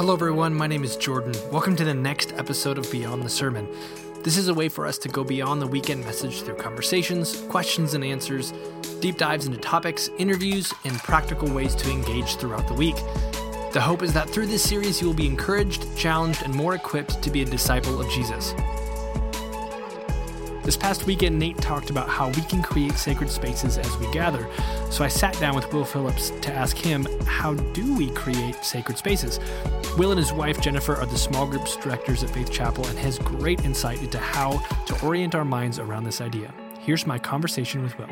Hello, everyone. My name is Jordan. Welcome to the next episode of Beyond the Sermon. This is a way for us to go beyond the weekend message through conversations, questions and answers, deep dives into topics, interviews, and practical ways to engage throughout the week. The hope is that through this series, you will be encouraged, challenged, and more equipped to be a disciple of Jesus. This past weekend, Nate talked about how we can create sacred spaces as we gather. So I sat down with Will Phillips to ask him, how do we create sacred spaces? Will and his wife, Jennifer, are the small groups directors at Faith Chapel and has great insight into how to orient our minds around this idea. Here's my conversation with Will.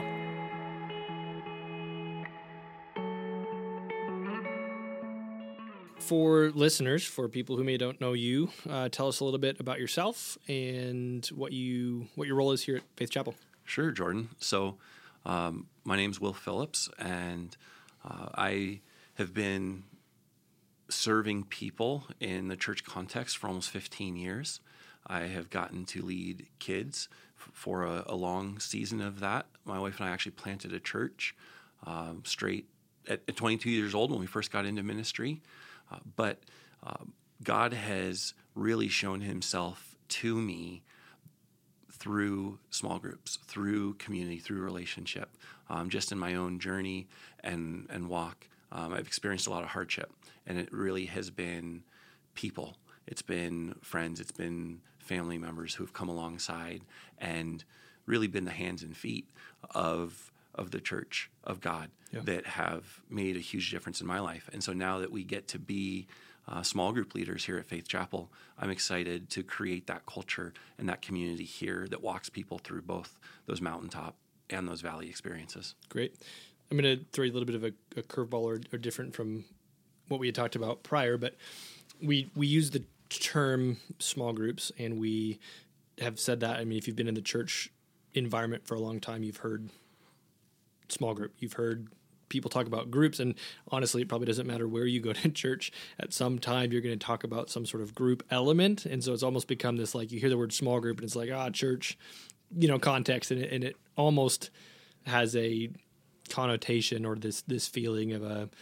For listeners, for people who may don't know you, tell us a little bit about yourself and what your role is here at Faith Chapel. Sure, Jordan. So my name's Will Phillips, and I have been serving people in the church context for almost 15 years. I have gotten to lead kids for a long season of that. My wife and I actually planted a church straight at 22 years old when we first got into ministry. But God has really shown himself to me through small groups, through community, through relationship. Just in my own journey and walk, I've experienced a lot of hardship, and it really has been people. It's been friends, it's been family members who have come alongside and really been the hands and feet of the church of God that have made a huge difference in my life. And so now that we get to be small group leaders here at Faith Chapel, I'm excited to create that culture and that community here that walks people through both those mountaintop and those valley experiences. Great. I'm going to throw you a little bit of a curveball or different from what we had talked about prior, but we use the term small groups, and we have said that. I mean, if you've been in the church environment for a long time, you've heard small group. You've heard people talk about groups, and honestly, it probably doesn't matter where you go to church. At some time, you're going to talk about some sort of group element, and so it's almost become this, like, you hear the word small group, and it's like, church, context, and it almost has a connotation or this feeling of a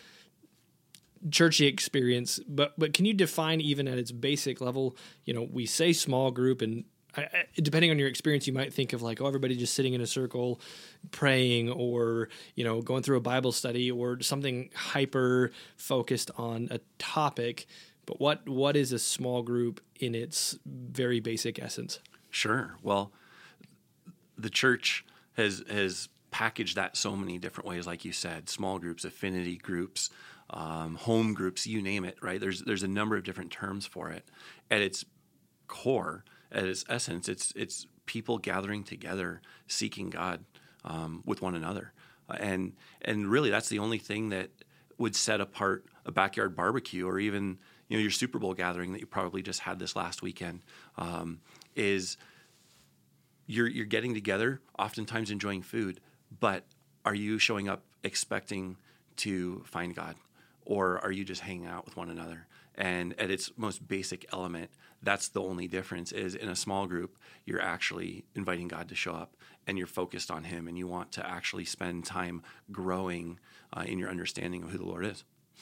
churchy experience. But can you define, even at its basic level, we say small group, and depending on your experience, you might think of like, everybody just sitting in a circle praying, or, going through a Bible study, or something hyper focused on a topic. But what is a small group in its very basic essence? Sure. Well, the church has packaged that so many different ways, like you said, small groups, affinity groups, home groups, you name it, right? There's a number of different terms for it. At its core, at its essence, it's people gathering together, seeking God with one another, and really that's the only thing that would set apart a backyard barbecue, or even your Super Bowl gathering that you probably just had this last weekend. Is you're getting together, oftentimes enjoying food, but are you showing up expecting to find God, or are you just hanging out with one another? And at its most basic element, that's the only difference. Is in a small group, you're actually inviting God to show up, and you're focused on him, and you want to actually spend time growing in your understanding of who the Lord is.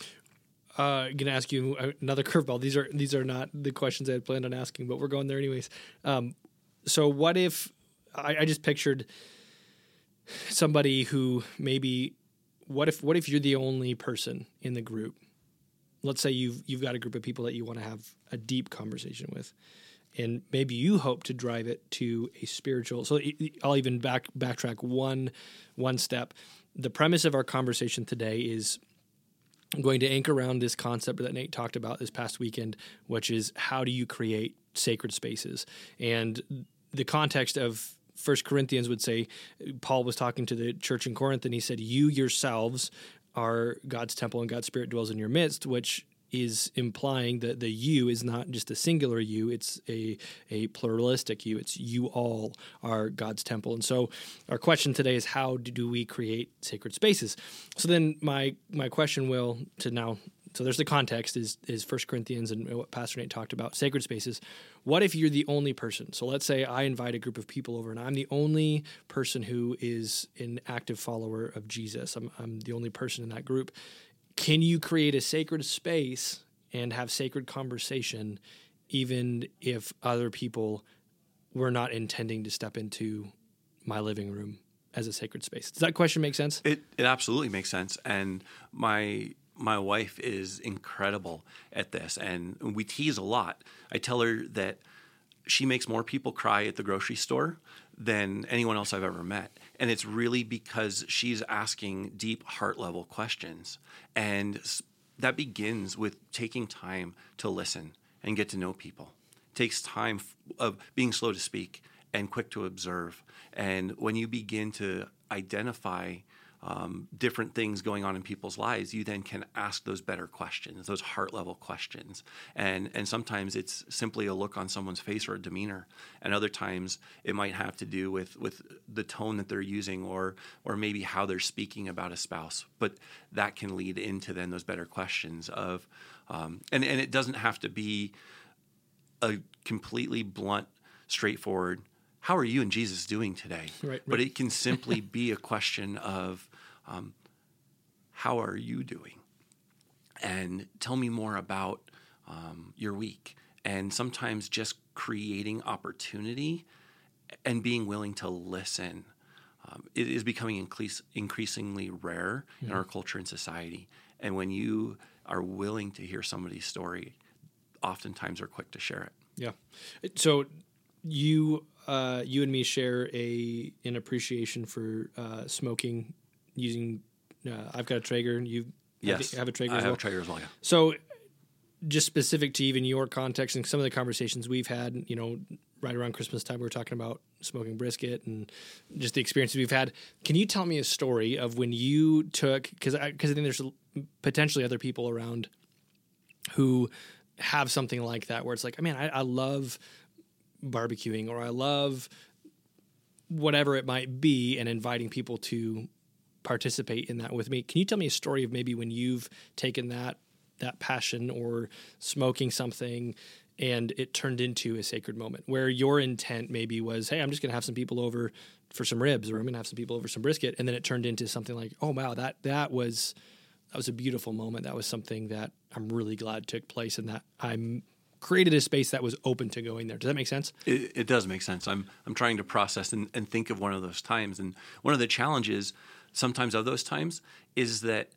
I'm going to ask you another curveball. These are not the questions I had planned on asking, but we're going there anyways. So what if I just pictured somebody who maybe, what if you're the only person in the group? Let's say you've got a group of people that you want to have a deep conversation with, and maybe you hope to drive it to a spiritual. So I'll even backtrack one step. The premise of our conversation today is going to anchor around this concept that Nate talked about this past weekend, which is, how do you create sacred spaces? And the context of 1 Corinthians would say, Paul was talking to the church in Corinth, and he said, you yourselves are God's temple, and God's Spirit dwells in your midst, which is implying that the you is not just a singular you, it's a pluralistic you. It's you all are God's temple. And so our question today is, how do we create sacred spaces? So then my question, Will, so there's the context is 1 Corinthians and what Pastor Nate talked about, sacred spaces. What if you're the only person? So let's say I invite a group of people over, and I'm the only person who is an active follower of Jesus. I'm the only person in that group. Can you create a sacred space and have sacred conversation, even if other people were not intending to step into my living room as a sacred space. Does that question make sense? It absolutely makes sense. And my wife is incredible at this, and we tease a lot. I tell her that she makes more people cry at the grocery store than anyone else I've ever met. And it's really because she's asking deep heart level questions. And that begins with taking time to listen and get to know people. It takes time of being slow to speak and quick to observe. And when you begin to identify different things going on in people's lives, you then can ask those better questions, those heart level questions. And sometimes it's simply a look on someone's face or a demeanor. And other times it might have to do with the tone that they're using or maybe how they're speaking about a spouse. But that can lead into then those better questions of, and it doesn't have to be a completely blunt, straightforward, how are you and Jesus doing today? Right. But it can simply be a question of, how are you doing? And tell me more about your week. And sometimes just creating opportunity and being willing to listen. It is becoming increasingly rare in our culture and society. And when you are willing to hear somebody's story, oftentimes are quick to share it. Yeah. So you and me share an appreciation for smoking using. I've got a Traeger. You have a Traeger as well. I have a Traeger as well. Yeah. So, just specific to even your context and some of the conversations we've had, right around Christmas time, we were talking about smoking brisket and just the experiences we've had. Can you tell me a story of when you took? Because I think there's potentially other people around who have something like that, where it's like, man, I love barbecuing, or I love whatever it might be, and inviting people to participate in that with me. Can you tell me a story of maybe when you've taken that passion or smoking something and it turned into a sacred moment where your intent maybe was, hey, I'm just going to have some people over for some ribs, or I'm going to have some people over some brisket, and then it turned into something like, oh wow, that was a beautiful moment. That was something that I'm really glad took place, and that I'm created a space that was open to going there. Does that make sense? It does make sense. I'm trying to process and think of one of those times. And one of the challenges sometimes of those times is that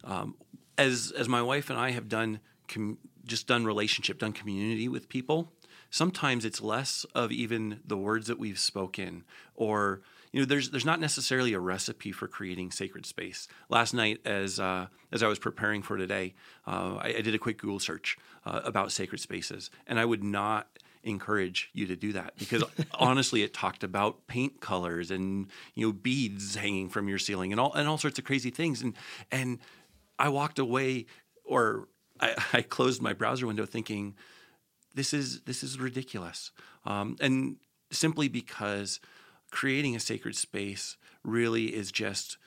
as my wife and I have done relationship, done community with people, sometimes it's less of even the words that we've spoken, or there's not necessarily a recipe for creating sacred space. Last night, as I was preparing for today, I did a quick Google search about sacred spaces, and I would not encourage you to do that, because honestly, it talked about paint colors and beads hanging from your ceiling and all sorts of crazy things, and I walked away, or I closed my browser window thinking, this is ridiculous, and simply because creating a sacred space really is just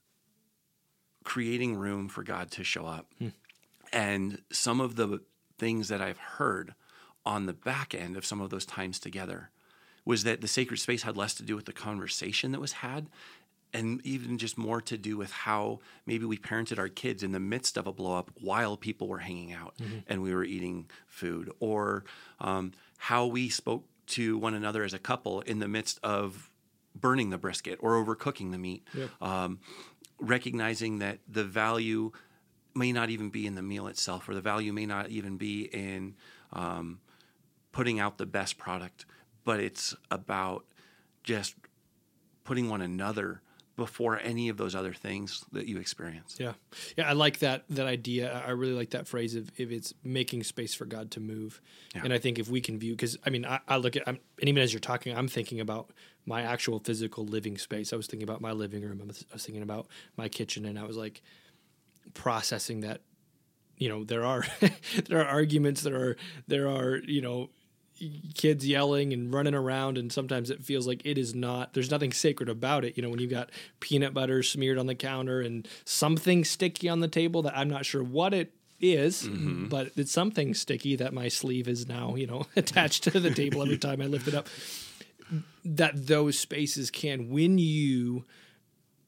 creating room for God to show up. And some of the things that I've heard on the back end of some of those times together was that the sacred space had less to do with the conversation that was had, and even just more to do with how maybe we parented our kids in the midst of a blow up while people were hanging out and we were eating food, or how we spoke to one another as a couple in the midst of burning the brisket or overcooking the meat. Recognizing that the value may not even be in the meal itself, or the value may not even be in putting out the best product, but it's about just putting one another before any of those other things that you experience. Yeah, I like that idea. I really like that phrase of if it's making space for God to move. Yeah. And I think if we can view, because I look at, and even as you're talking, I'm thinking about my actual physical living space. I was thinking about my living room. I was thinking about my kitchen, and I was like processing that. There are arguments. There are kids yelling and running around, and sometimes it feels like there's nothing sacred about it. When you've got peanut butter smeared on the counter and something sticky on the table that I'm not sure what it is, but it's something sticky that my sleeve is now, attached to the table every time I lift it up. That those spaces can, when you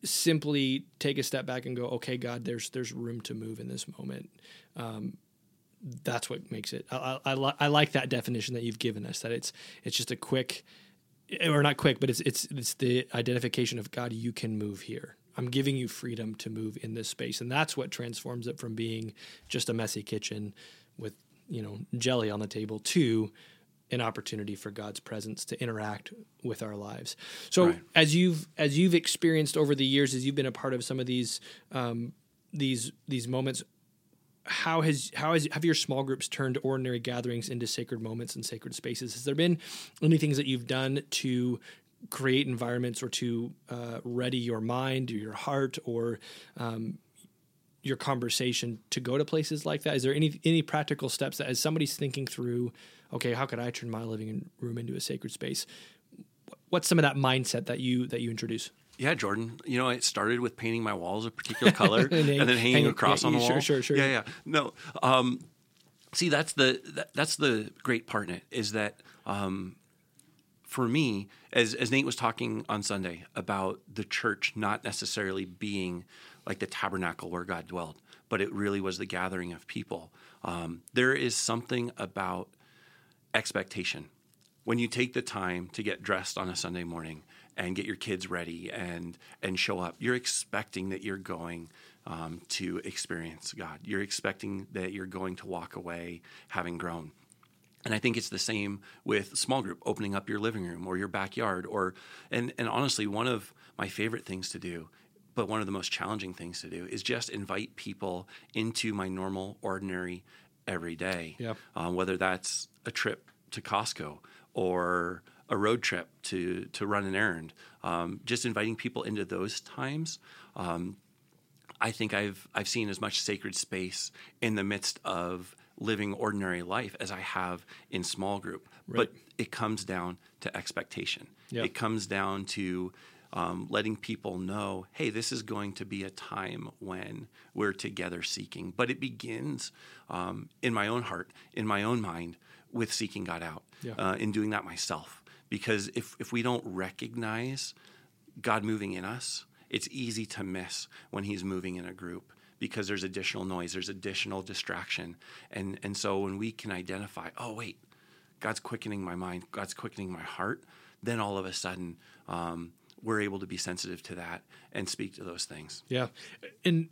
simply take a step back and go, okay, God, there's room to move in this moment. that's what makes it. I like that definition that you've given us, that it's just a quick, or not quick, but it's the identification of, God, you can move here. I'm giving you freedom to move in this space. And that's what transforms it from being just a messy kitchen with, jelly on the table to an opportunity for God's presence to interact with our lives. So right. as you've experienced over the years, as you've been a part of some of these moments, have your small groups turned ordinary gatherings into sacred moments and sacred spaces? Has there been any things that you've done to create environments or to ready your mind or your heart or your conversation to go to places like that? Is there any practical steps that, as somebody's thinking through, okay, how could I turn my living room into a sacred space? What's some of that mindset that you introduce? Yeah, Jordan. It started with painting my walls a particular color and then hanging a cross on the wall. Sure. Yeah. No. See, that's the great part in it, is that for me, as Nate was talking on Sunday about the church not necessarily being like the tabernacle where God dwelled, but it really was the gathering of people. There is something about expectation. When you take the time to get dressed on a Sunday morning and get your kids ready and show up, you're expecting that you're going to experience God. You're expecting that you're going to walk away having grown. And I think it's the same with small group, opening up your living room or your backyard, and honestly, one of my favorite things to do, but one of the most challenging things to do, is just invite people into my normal, ordinary, everyday. Yeah. Whether that's a trip to Costco or a road trip to run an errand, just inviting people into those times. I think I've seen as much sacred space in the midst of living ordinary life as I have in small group. Right. But it comes down to expectation. Yep. It comes down to letting people know, hey, this is going to be a time when we're together seeking. But it begins in my own heart, in my own mind, with seeking God out, in doing that myself. Because if we don't recognize God moving in us, it's easy to miss when he's moving in a group, because there's additional noise, there's additional distraction. And so when we can identify, oh, wait, God's quickening my mind, God's quickening my heart, then all of a sudden we're able to be sensitive to that and speak to those things. Yeah. And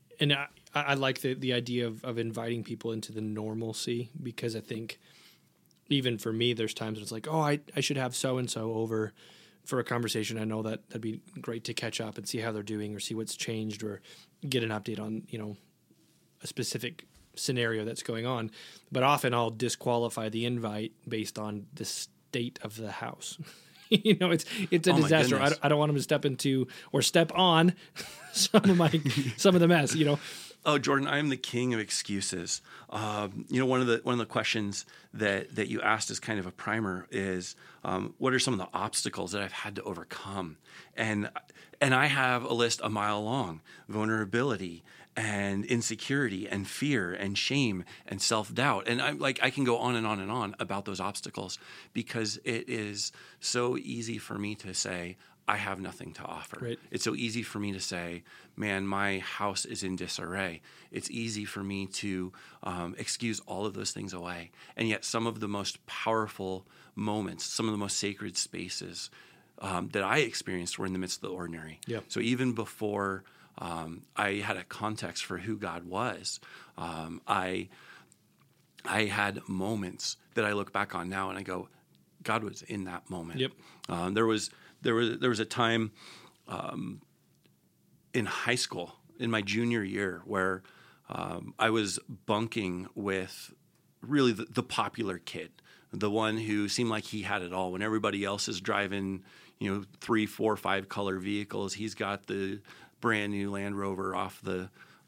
I like the idea of inviting people into the normalcy, because I think even for me, there's times when it's like, oh, I should have so-and-so over for a conversation. I know that'd be great to catch up and see how they're doing or see what's changed or get an update on, a specific scenario that's going on. But often I'll disqualify the invite based on the state of the house. It's a disaster. I don't want them to step into or step on some of the mess, Oh, Jordan, I am the king of excuses. One of the questions that you asked as kind of a primer is, what are some of the obstacles that I've had to overcome? And I have a list a mile long: vulnerability and insecurity and fear and shame and self-doubt. And I can go on and on and on about those obstacles, because it is so easy for me to say, I have nothing to offer. Right. It's so easy for me to say, man, my house is in disarray. It's easy for me to excuse all of those things away. And yet some of the most powerful moments, some of the most sacred spaces that I experienced were in the midst of the ordinary. Yeah. So even before I had a context for who God was, I had moments that I look back on now and I go, God was in that moment. Yep. There was a time in high school, in my junior year, where I was bunking with really the popular kid, the one who seemed like he had it all. When everybody else is driving, 3, 4, 5 color vehicles, he's got the brand new Land Rover off the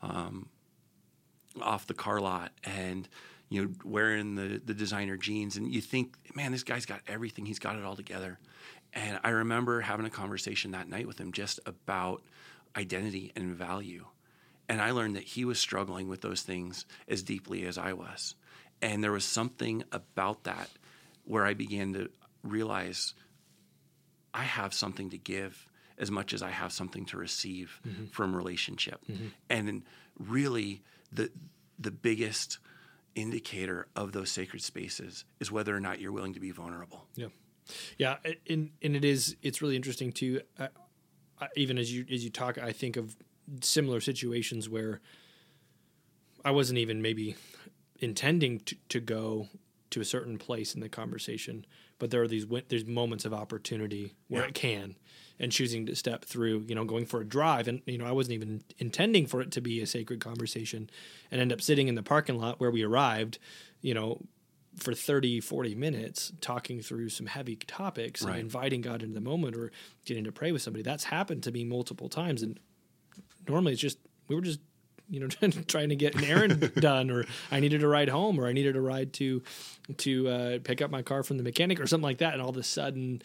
car lot, and wearing the designer jeans, and you think, man, this guy's got everything. He's got it all together. And I remember having a conversation that night with him just about identity and value. And I learned that he was struggling with those things as deeply as I was. And there was something about that where I began to realize I have something to give as much as I have something to receive from relationship. Mm-hmm. And really the biggest indicator of those sacred spaces is whether or not you're willing to be vulnerable. Yeah. Yeah. And it's really interesting too. Even as you talk, I think of similar situations where I wasn't even maybe intending to go to a certain place in the conversation, but there's moments of opportunity where it can, and choosing to step through, going for a drive. And, I wasn't even intending for it to be a sacred conversation, and end up sitting in the parking lot where we arrived, for 30, 40 minutes talking through some heavy topics and inviting God into the moment, or getting to pray with somebody. That's happened to me multiple times. And normally we were just, trying to get an errand done, or I needed a ride home, or I needed a ride to pick up my car from the mechanic or something like that. And all of a sudden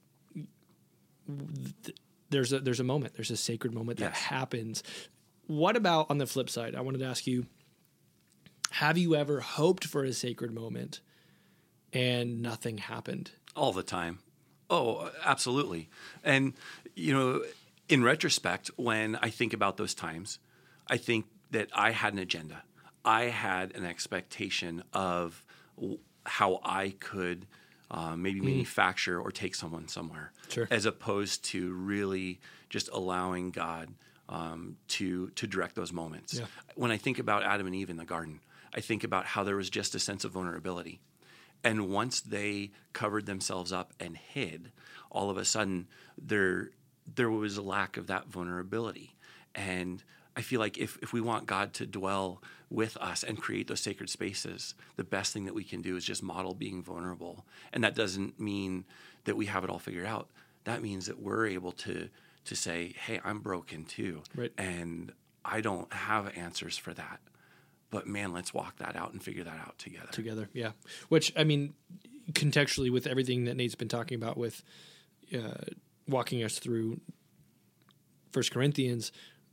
there's a moment, there's a sacred moment that happens. What about on the flip side? I wanted to ask you, have you ever hoped for a sacred moment and nothing happened? All the time. Oh, absolutely. And, in retrospect, when I think about those times, I think that I had an agenda. I had an expectation of how I could maybe manufacture or take someone somewhere, as opposed to really just allowing God to direct those moments. Yeah. When I think about Adam and Eve in the garden, I think about how there was just a sense of vulnerability. And once they covered themselves up and hid, all of a sudden there was a lack of that vulnerability. And I feel like if we want God to dwell with us and create those sacred spaces, the best thing that we can do is just model being vulnerable. And that doesn't mean that we have it all figured out. That means that we're able to say, hey, I'm broken too. Right. And I don't have answers for that. But man, let's walk that out and figure that out together. Together, yeah. Which, I mean, contextually with everything that Nate's been talking about with walking us through 1 Corinthians,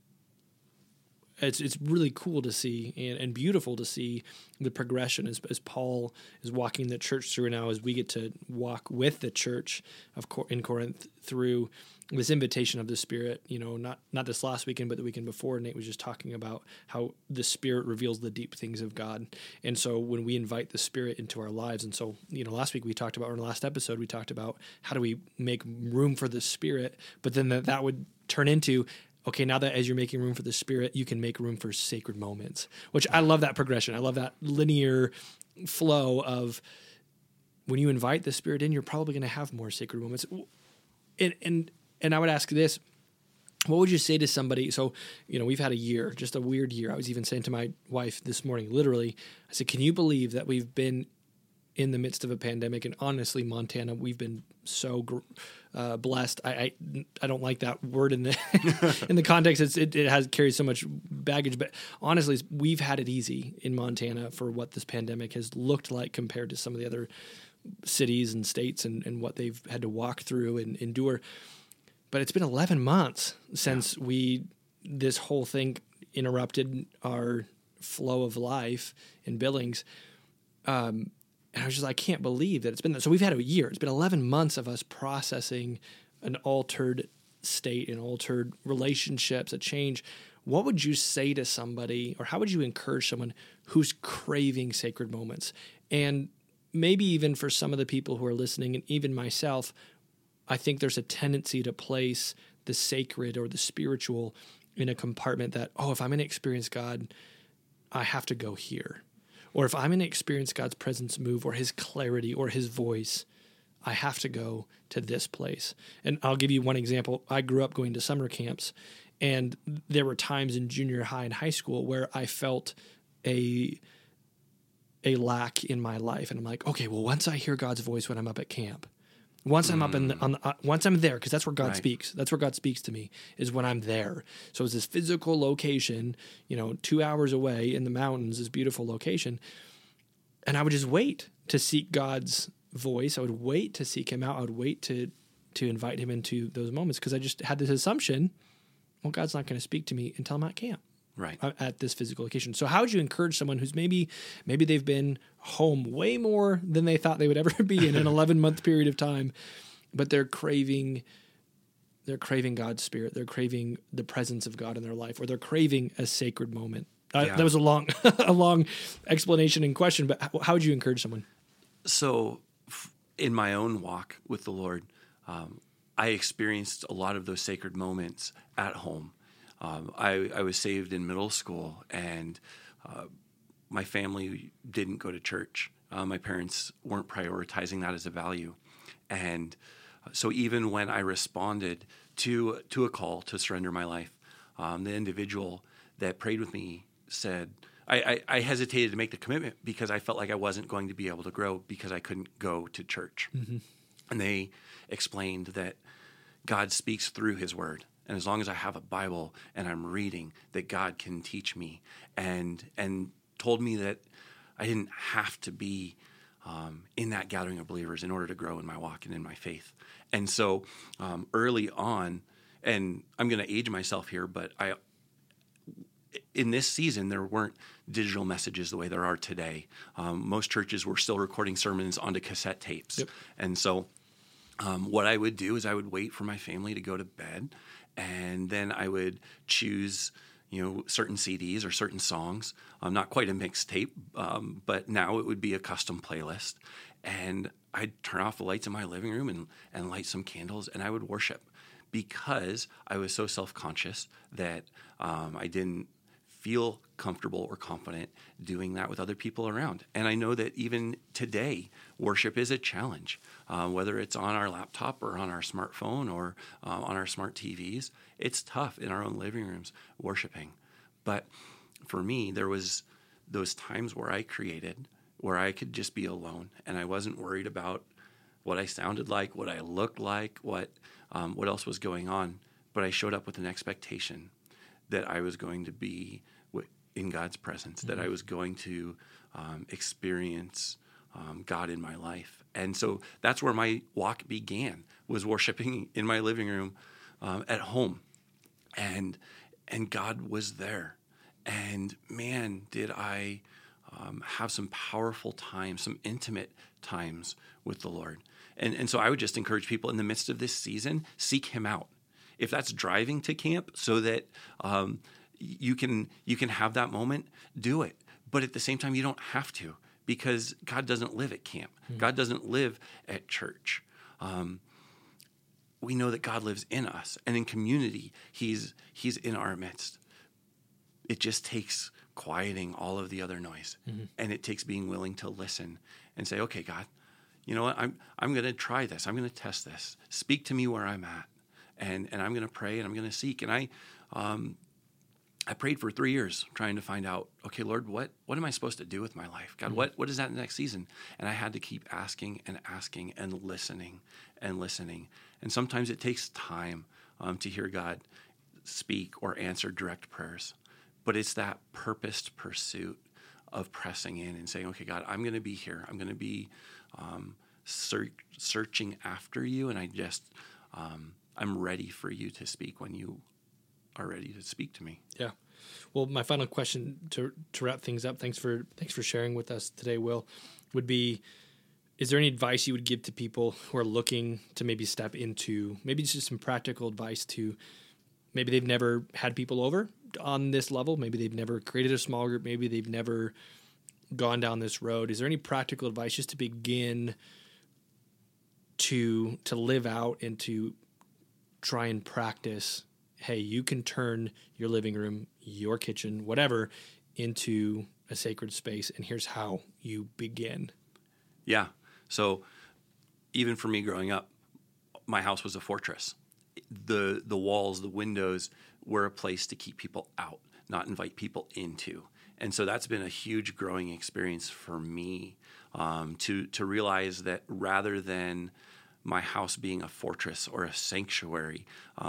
it's really cool to see and beautiful to see the progression as Paul is walking the church through now, as we get to walk with the church in Corinth through this invitation of the Spirit. Not this last weekend, but the weekend before, Nate was just talking about how the Spirit reveals the deep things of God. And so when we invite the Spirit into our lives, and so, last week we talked about, or in the last episode, we talked about how do we make room for the Spirit, but then that would turn into, okay, now that as you're making room for the Spirit, you can make room for sacred moments, which I love that progression. I love that linear flow of when you invite the Spirit in, you're probably going to have more sacred moments. And I would ask this, what would you say to somebody? So, we've had a year, just a weird year. I was even saying to my wife this morning, literally, I said, can you believe that we've been in the midst of a pandemic? And honestly, Montana, we've been so blessed. I don't like that word in the in the context. It carries so much baggage, but honestly, we've had it easy in Montana for what this pandemic has looked like compared to some of the other cities and states and what they've had to walk through and endure. But it's been 11 months since this whole thing interrupted our flow of life in Billings. And I was just, I can't believe that it's been that. So we've had a year. It's been 11 months of us processing an altered state and altered relationships, a change. What would you say to somebody, or how would you encourage someone who's craving sacred moments? And maybe even for some of the people who are listening, and even myself, I think there's a tendency to place the sacred or the spiritual in a compartment that, if I'm going to experience God, I have to go here. Or if I'm going to experience God's presence move, or his clarity or his voice, I have to go to this place. And I'll give you one example. I grew up going to summer camps, and there were times in junior high and high school where I felt a lack in my life. And I'm like, okay, well, once I hear God's voice when I'm up at camp, once I'm up once I'm there, because that's where God speaks. That's where God speaks to me, is when I'm there. So it's this physical location, 2 hours away in the mountains, this beautiful location. And I would just wait to seek God's voice. I would wait to seek him out. I would wait to invite him into those moments, because I just had this assumption, well, God's not going to speak to me until I'm at camp. Right. At this physical location. So how would you encourage someone who's maybe they've been home way more than they thought they would ever be in an 11-month period of time, but they're craving God's Spirit. They're craving the presence of God in their life, or they're craving a sacred moment. Yeah. That was a long, a long explanation and question, but how would you encourage someone? So, in my own walk with the Lord, I experienced a lot of those sacred moments at home. I was saved in middle school, and my family didn't go to church. My parents weren't prioritizing that as a value. And so even when I responded to a call to surrender my life, the individual that prayed with me said, I hesitated to make the commitment because I felt like I wasn't going to be able to grow because I couldn't go to church. Mm-hmm. And they explained that God speaks through his word. And as long as I have a Bible and I'm reading, that God can teach me, and told me that I didn't have to be in that gathering of believers in order to grow in my walk and in my faith. And so early on, and I'm going to age myself here, but in this season, there weren't digital messages the way there are today. Most churches were still recording sermons onto cassette tapes. Yep. And so what I would do is I would wait for my family to go to bed, and then I would choose certain CDs or certain songs, not quite a mixtape, but now it would be a custom playlist. And I'd turn off the lights in my living room and light some candles, and I would worship because I was so self-conscious that I didn't feel comfortable or confident doing that with other people around. And I know that even today, worship is a challenge, whether it's on our laptop or on our smartphone or on our smart TVs. It's tough in our own living rooms worshiping. But for me, there was those times where I could just be alone, and I wasn't worried about what I sounded like, what I looked like, what else was going on. But I showed up with an expectation that I was going to be in God's presence, that I was going to experience God in my life. And so that's where my walk began, was worshiping in my living room at home. And God was there. And man, did I have some powerful times, some intimate times with the Lord. And so I would just encourage people in the midst of this season, seek him out. If that's driving to camp so that you can have that moment, do it. But at the same time, you don't have to, because God doesn't live at camp. Mm-hmm. God doesn't live at church. We know that God lives in us, and in community, He's in our midst. It just takes quieting all of the other noise, mm-hmm. and it takes being willing to listen and say, "Okay, God, you know what? I'm going to try this. I'm going to test this. Speak to me where I'm at." And I'm going to pray, and I'm going to seek. And I prayed for 3 years trying to find out, okay, Lord, what am I supposed to do with my life? God, mm-hmm. what is that next season? And I had to keep asking and listening and listening. And sometimes it takes time to hear God speak or answer direct prayers. But it's that purposed pursuit of pressing in and saying, okay, God, I'm going to be here. I'm going to be searching after you, and I'm ready for you to speak when you are ready to speak to me. Yeah. Well, my final question to wrap things up, thanks for sharing with us today, Will, would be, is there any advice you would give to people who are looking to maybe step into, maybe just some practical advice to, maybe they've never had people over on this level, maybe they've never created a small group, maybe they've never gone down this road. Is there any practical advice just to begin to live out and to try and practice, hey, you can turn your living room, your kitchen, whatever, into a sacred space, and here's how you begin? Yeah. So even for me growing up, my house was a fortress. The walls, the windows were a place to keep people out, not invite people into. And so that's been a huge growing experience for me, to realize that rather than my house being a fortress or a sanctuary,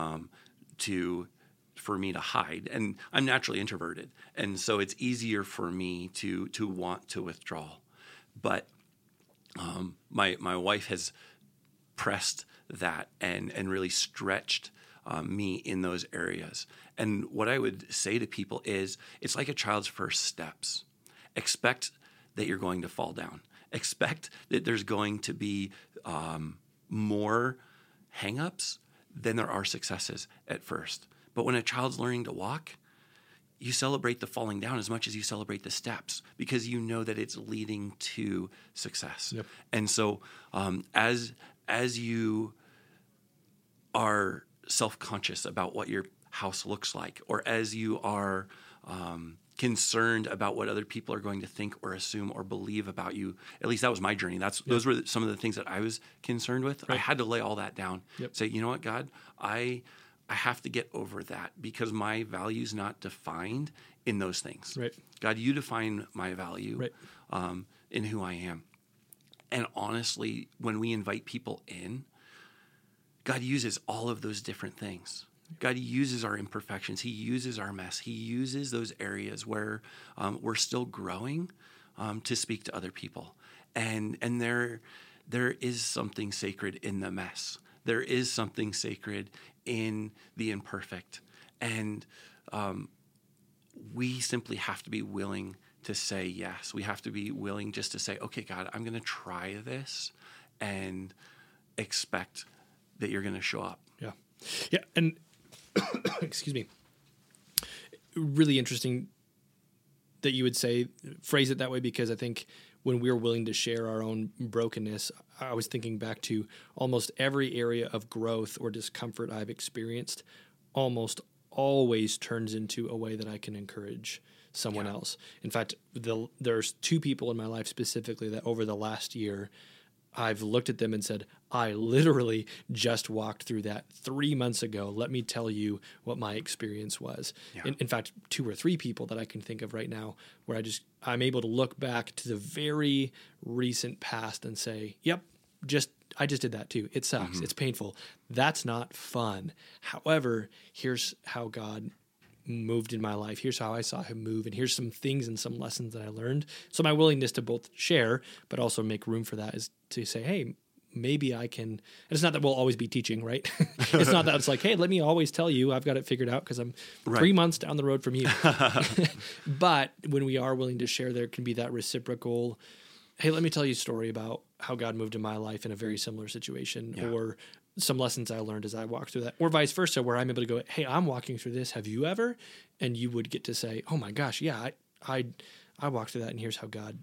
for me to hide. And I'm naturally introverted, and so it's easier for me to want to withdraw. But my wife has pressed that and really stretched me in those areas. And what I would say to people is, it's like a child's first steps. Expect that you're going to fall down. Expect that there's going to be more hang-ups than there are successes at first. But when a child's learning to walk, you celebrate the falling down as much as you celebrate the steps, because you know that it's leading to success. Yep. And so as you are self-conscious about what your house looks like, or as you are concerned about what other people are going to think or assume or believe about you, at least that was my journey. Those were some of the things that I was concerned with. Right. I had to lay all that down. Yep. Say, you know what, God, I have to get over that, because my value's not defined in those things. Right. God, you define my value right. In who I am. And honestly, when we invite people in, God uses all of those different things. God uses our imperfections. He uses our mess. He uses those areas where we're still growing to speak to other people. And there is something sacred in the mess. There is something sacred in the imperfect. And we simply have to be willing to say yes. We have to be willing just to say, okay, God, I'm going to try this, and expect that you're going to show up. Yeah. Yeah. And excuse me, really interesting that you would phrase it that way, because I think when we're willing to share our own brokenness, I was thinking back to almost every area of growth or discomfort I've experienced almost always turns into a way that I can encourage someone else. In fact, there's two people in my life specifically that over the last year, I've looked at them and said, I literally just walked through that 3 months ago. Let me tell you what my experience was. Yeah. In fact, 2 or 3 people that I can think of right now where I'm able to look back to the very recent past and say, yep, I just did that too. It sucks. Mm-hmm. It's painful. That's not fun. However, here's how God moved in my life. Here's how I saw him move. And here's some things and some lessons that I learned. So my willingness to both share, but also make room for that, is to say, hey, maybe I can, and it's not that we'll always be teaching, right? It's not that it's like, hey, let me always tell you I've got it figured out because I'm 3 months down the road from you. But when we are willing to share, there can be that reciprocal, hey, let me tell you a story about how God moved in my life in a very similar situation, or some lessons I learned as I walked through that, or vice versa, where I'm able to go, hey, I'm walking through this. Have you ever? And you would get to say, oh my gosh, yeah, I walked through that, and here's how God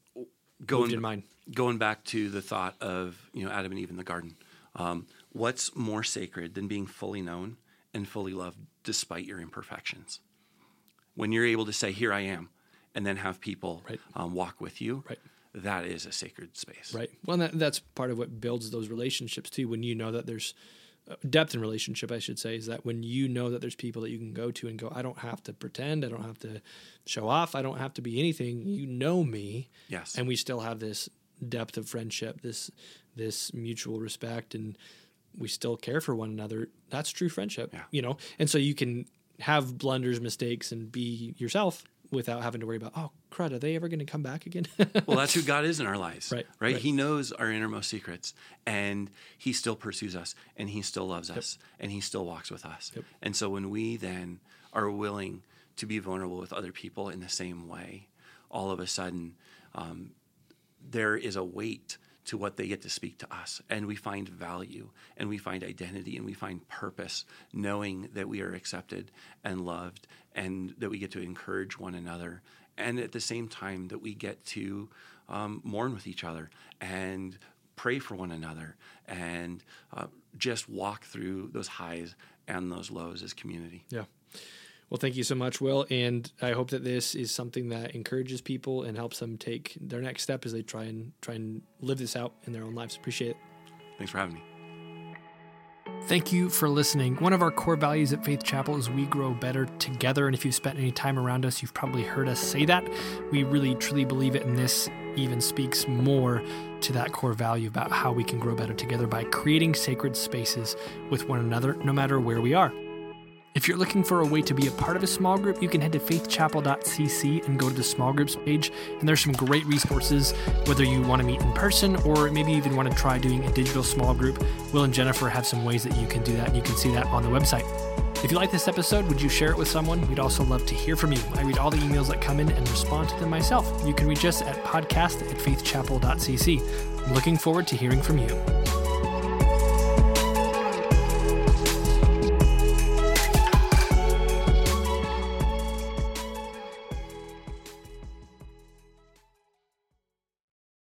moved in mine. Going back to the thought of Adam and Eve in the garden, what's more sacred than being fully known and fully loved despite your imperfections? When you're able to say, here I am, and then have people walk with you, that is a sacred space. Right. Well, that's part of what builds those relationships too. When you know that there's depth in relationship, I should say, is that when you know that there's people that you can go to and go, I don't have to pretend, I don't have to show off, I don't have to be anything. You know me. Yes. And we still have this depth of friendship, this mutual respect, and we still care for one another. That's true friendship. Yeah. And so you can have blunders, mistakes, and be yourself without having to worry about, oh, crud, are they ever going to come back again? Well, that's who God is in our lives, right? He knows our innermost secrets, and he still pursues us, and he still loves us, and he still walks with us. Yep. And so when we then are willing to be vulnerable with other people in the same way, all of a sudden there is a weight to what they get to speak to us. And we find value, and we find identity, and we find purpose, knowing that we are accepted and loved, and that we get to encourage one another. And at the same time that we get to mourn with each other and pray for one another, and just walk through those highs and those lows as community. Yeah. Well, thank you so much, Will. And I hope that this is something that encourages people and helps them take their next step as they try and live this out in their own lives. Appreciate it. Thanks for having me. Thank you for listening. One of our core values at Faith Chapel is we grow better together. And if you've spent any time around us, you've probably heard us say that. We really, truly believe it. And this even speaks more to that core value about how we can grow better together by creating sacred spaces with one another, no matter where we are. If you're looking for a way to be a part of a small group, you can head to faithchapel.cc and go to the small groups page. And there's some great resources, whether you want to meet in person or maybe even want to try doing a digital small group. Will and Jennifer have some ways that you can do that, and you can see that on the website. If you like this episode, would you share it with someone? We'd also love to hear from you. I read all the emails that come in and respond to them myself. You can reach us at podcast@faithchapel.cc. I'm looking forward to hearing from you.